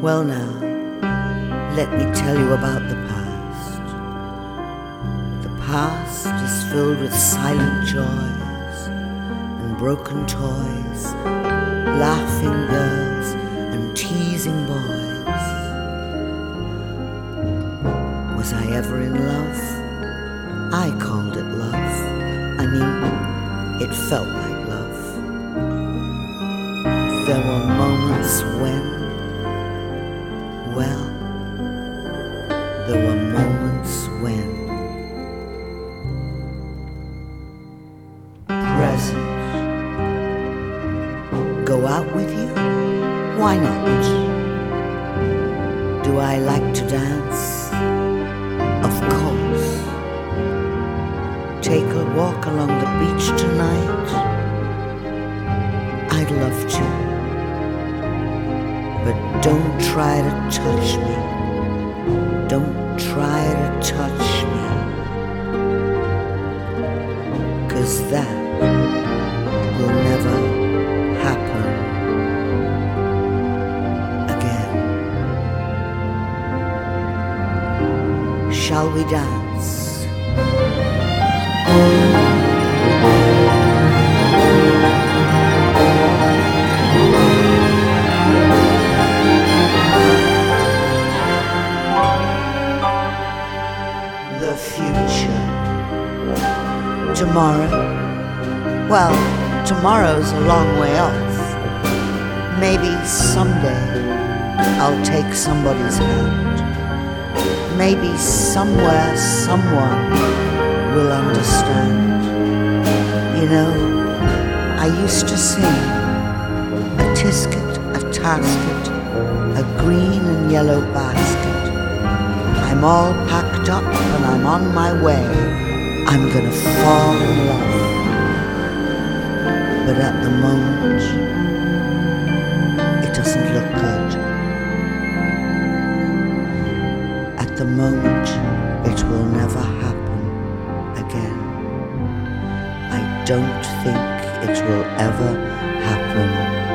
Well now, let me tell you about the past. The past is filled with silent joys and broken toys, laughing girls and teasing boys. Was I ever in love? I called it love. I mean, it felt like love. There were moments when, well, there were moments when. Present. Go out with you? Why not? Do I like to dance? Of course. Take a walk along the beach tonight? I'd love to. But don't try to touch me. Don't try to touch me. 'Cause that will never happen again. Shall we dance? The future. Tomorrow? Well, tomorrow's a long way off. Maybe someday I'll take somebody's hand. Maybe somewhere someone will understand. You know, I used to sing a tisket, a tasket, a green and yellow basket. I'm all packed up and I'm on my way. I'm gonna fall in love. But at the moment, it doesn't look good. At the moment, it will never happen again. I don't think it will ever happen